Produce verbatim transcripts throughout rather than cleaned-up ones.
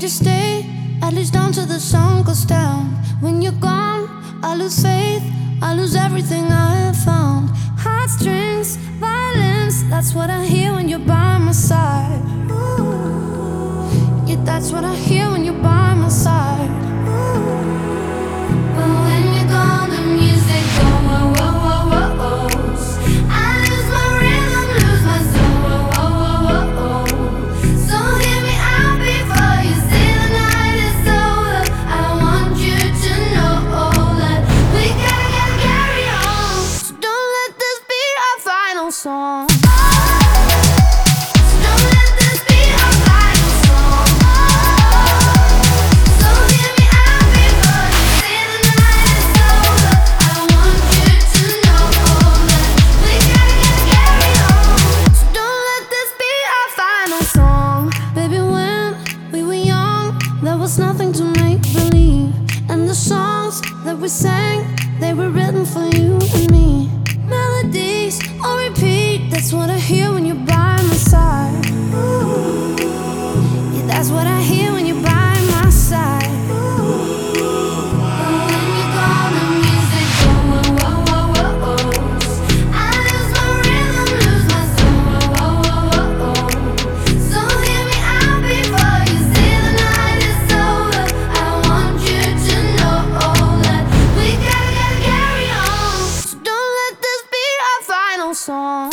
you stay, at least until the sun goes down. When you're gone, I lose faith, I lose everything I have found. Heartstrings, violence, that's what I hear when you're by my side. Yeah, that's what I hear when you're by my side. But when you're gone, the music goes whoa, whoa, whoa, whoa, whoa. I lose my rhythm, lose my soul, whoa, whoa, whoa, whoa, whoa. So hear me out before you say the night is over. I want you to know that we gotta, gotta carry on. So don't let this be our final song. Nothing to make believe, and the songs that we sang, they were written for you and me. Melodies on repeat, that's what I hear when you're by my side. Yeah, that's what I hear when you're by my side. Song.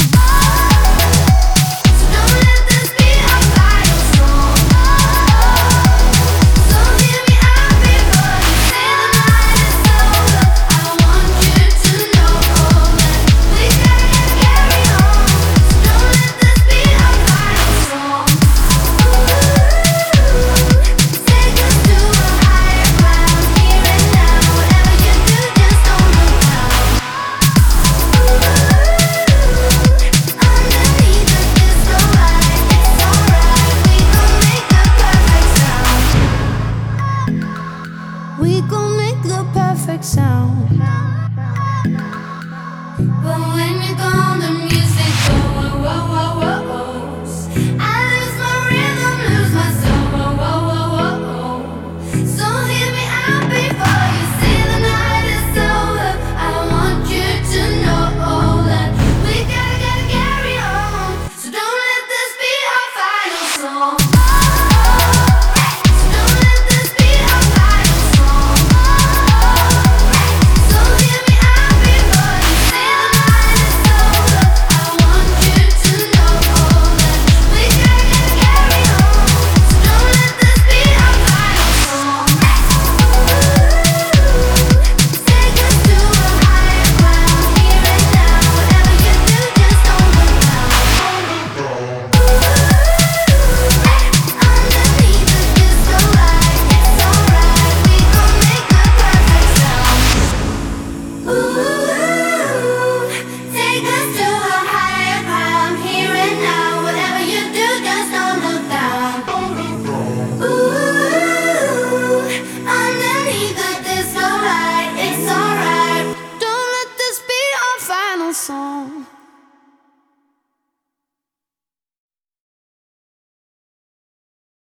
We gon' make the perfect sound. But when you're gone, the